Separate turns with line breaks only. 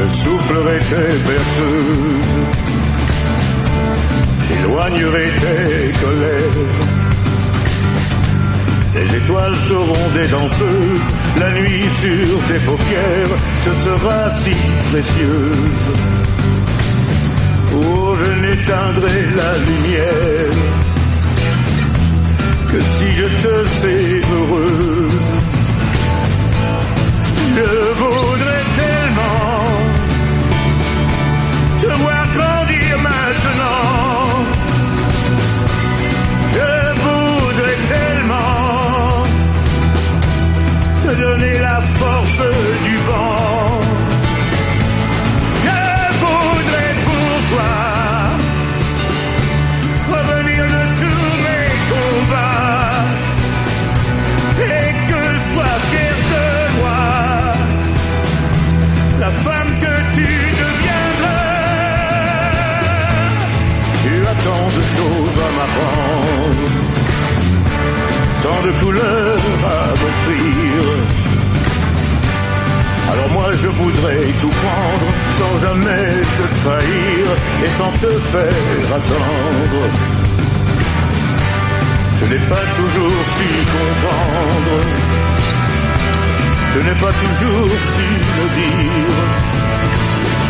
je soufflerai tes berceuses, j'éloignerai tes colères. Les étoiles seront des danseuses, la nuit sur tes paupières te sera si précieuse. Oh, je n'éteindrai la lumière que si je te sais heureuse. Je voudrais tellement te voir grandir maintenant. Je voudrais tellement te donner la force du vent. Je voudrais pour toi revenir de tous mes combats et que je sois fier de moi, la femme que tu deviendras. Tu as tant de choses à m'apprendre, tant de couleurs à m'offrir. Alors moi je voudrais tout prendre sans jamais te trahir et sans te faire attendre. Je n'ai pas toujours su comprendre, je n'ai pas toujours su le dire.